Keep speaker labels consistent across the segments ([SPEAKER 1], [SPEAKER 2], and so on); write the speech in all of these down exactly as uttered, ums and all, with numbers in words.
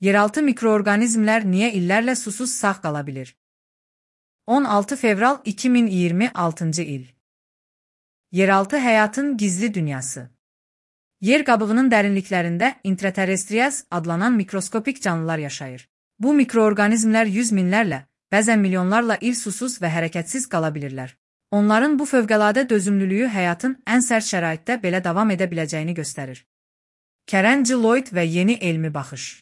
[SPEAKER 1] Yeraltı mikroorganizmlər niyə illərlə susuz sağ qala bilir? on altı fevral iki min iyirmi altıncı il. Yeraltı həyatın gizli dünyası. Yer qabığının dərinliklərində intraterrestrias adlanan mikroskopik canlılar yaşayır. Bu mikroorganizmlər yüz minlərlə, bəzən milyonlarla il susuz və hərəkətsiz qala bilirlər. Onların bu fövqəladə dözümlülüyü həyatın ən sərt şəraitdə belə davam edə biləcəyini göstərir. Karen G. Lloyd və yeni elmi baxış.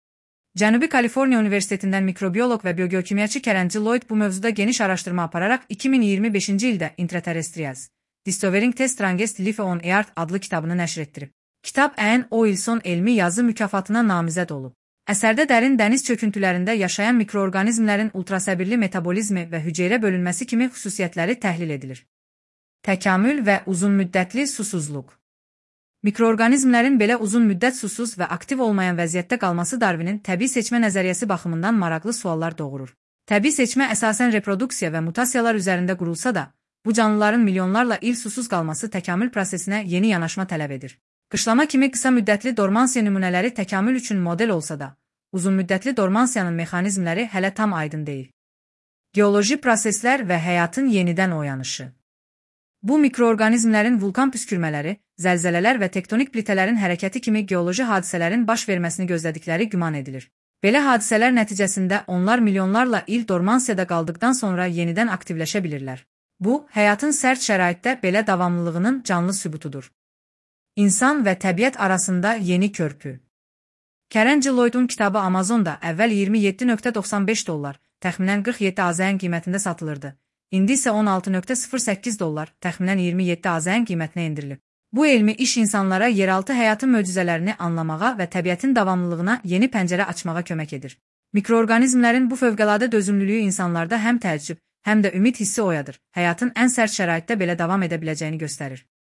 [SPEAKER 1] Cənubi Kaliforniya Universitetindən mikrobioloq və biogeokimyaçı Karen G. Lloyd bu mövzuda geniş araşdırma apararaq iki min iyirmi beşinci ildə Intraterrestrials, Discovering the Strangest Life on Earth adlı kitabını nəşr etdirib. Kitab Anne O. Wilson elmi yazı mükafatına namizəd olub. Əsərdə dərin dəniz çöküntülərində yaşayan mikroorganizmlərin ultrasəbirli metabolizmi və hüceyrə bölünməsi kimi xüsusiyyətləri təhlil edilir. Təkamül və uzunmüddətli susuzluq. Mikroorganizmlərin belə uzun müddət susuz və aktiv olmayan vəziyyətdə qalması Darwinin təbii seçmə nəzəriyyəsi baxımından maraqlı suallar doğurur. Təbii seçmə əsasən reproduksiya və mutasiyalar üzərində qurulsa da, bu canlıların milyonlarla il susuz qalması təkamül prosesinə yeni yanaşma tələb edir. Qışlama kimi qısa müddətli dormansiya nümunələri təkamül üçün model olsa da, uzunmüddətli dormansiyanın mexanizmləri hələ tam aydın deyil. Geoloji proseslər və həyatın yenidən oyanışı. Bu mikroorganizmlərin vulkan püskürmələri, zəlzələlər və tektonik plitələrin hərəkəti kimi geoloji hadisələrin baş verməsini gözlədikləri güman edilir. Belə hadisələr nəticəsində onlar milyonlarla il dormansiyada qaldıqdan sonra yenidən aktivləşə bilirlər. Bu, həyatın sərt şəraitdə belə davamlılığının canlı sübutudur. İnsan və təbiət arasında yeni körpü. Karen G. Lloyd'un kitabı Amazonda əvvəl iyirmi yeddi nöqtə doxsan beş dollar, təxminən qırx yeddi AZN qiymətində satılırdı. İndi isə on altı nöqtə sıfır səkkiz dollar, təxminən iyirmi yeddi AZN qiymətinə endirilib. Bu elmi iş insanlara yeraltı həyatın möcüzələrini anlamağa və təbiətin davamlılığına yeni pəncərə açmağa kömək edir. Mikroorganizmlərin bu fövqəladə dözümlülüyü insanlarda həm təəccüb, həm də ümid hissi oyadır, həyatın ən sərt şəraitdə belə davam edə biləcəyini göstərir.